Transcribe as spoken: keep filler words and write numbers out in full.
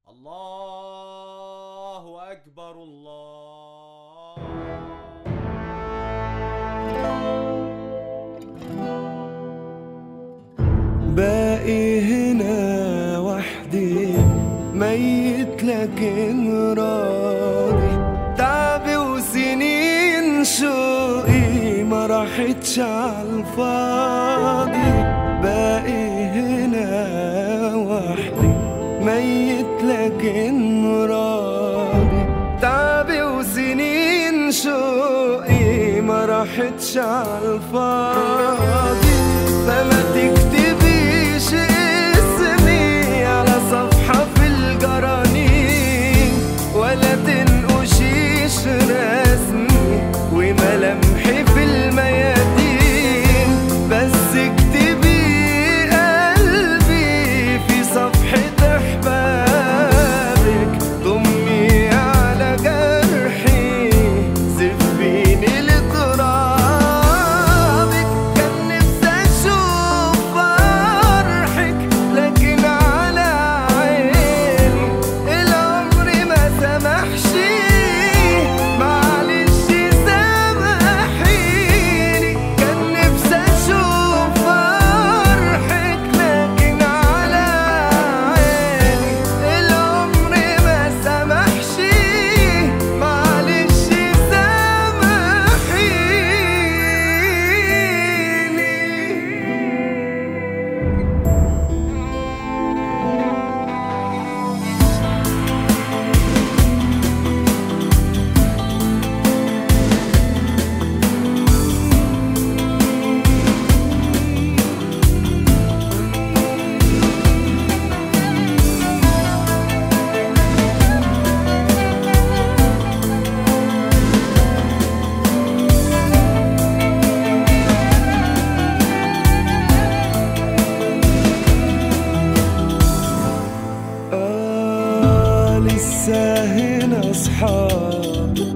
الله أكبر الله. باقي هنا وحدي ميت لكن راضي، تعبي وسنين شوقي ما راحتش عالفاضي. باقي هنا وحدي ميت لكن راضي، تعبي وسنين شوقي ما راحتش عالفاضي. فما تكتبيش اسمي على صفحة في الجرانين، ولا تنقشيش رسمي وملامحي في الميادين، بس اكتبي قلبي في صفحة احبابك. ضمي على جرحي سفيني لترابك. كان نفسي اشوف فرحك لكن على عيني العمر ما سمحش. معلش سامحيني، كان نفسي اشوف فرحك لكن على عيني العمر ما سمحش. معلش سامحيني. آه لسه هنا أصحاب